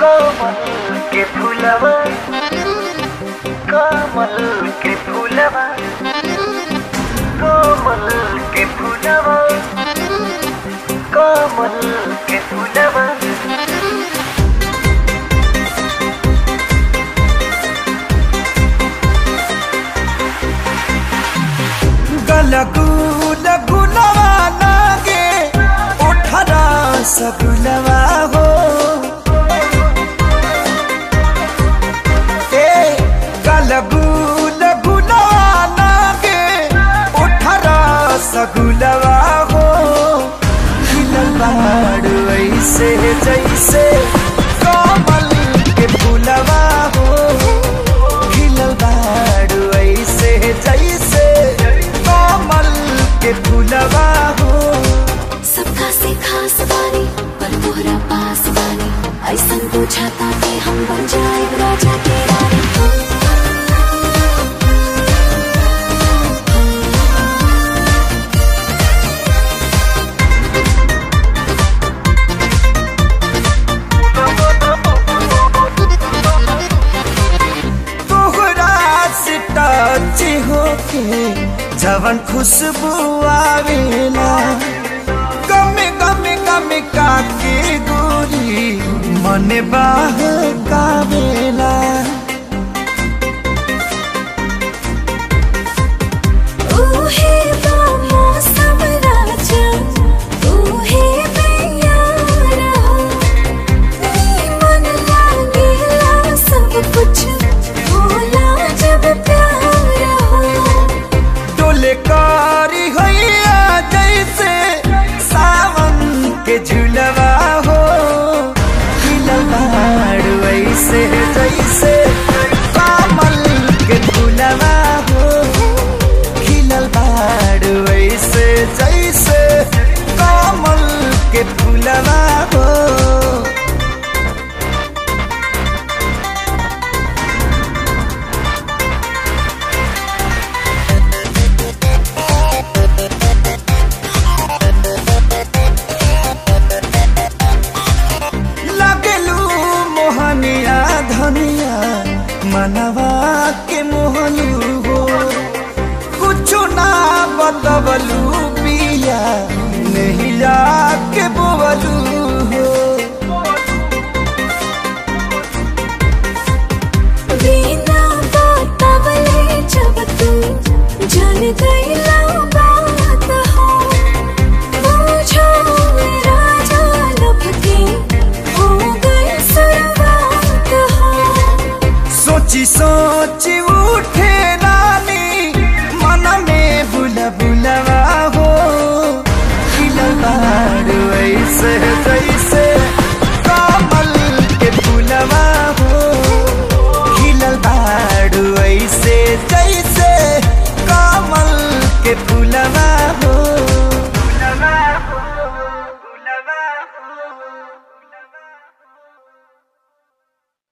कमल के फूलवा, कमल के फूलवा, कमल के फूलवा, कमल के फूलवा। गलगुल गुलवा लागे उठरा सगुलवा हो। गलगुल गुलवा लागे उठरा सगुलवा हो। खिलल बाड़ ऐसे जैसे कमल के फूलवा हो। खिलल बाड़ ऐसे जैसे कमल के फूलवा हो। सबका से खास बानी पर तोहरा पास बानी, ऐसन बुझाता कि हम बन जाए राजा के रानी। तोहरा से टच होके जवन खुशबू आवेला, गमे गमे गमे काके गोरी मन बहकावेला। ऊहे बा मौसम राजा, ऊहे बेयारा, मन लागेला सब कुछ भोला जब प्यारा हो। डोले कारी हैया जैसे सावन के झुलवा हो। खिलल बाड़ ऐसे जैसे कमल के फूलवा हो। खिलल बाड़ ऐसे जैसे कमल के फूलवा हो। लगलू मोहनिया धनिया मनवा के मोहलू हो। कुछ ना बतबलू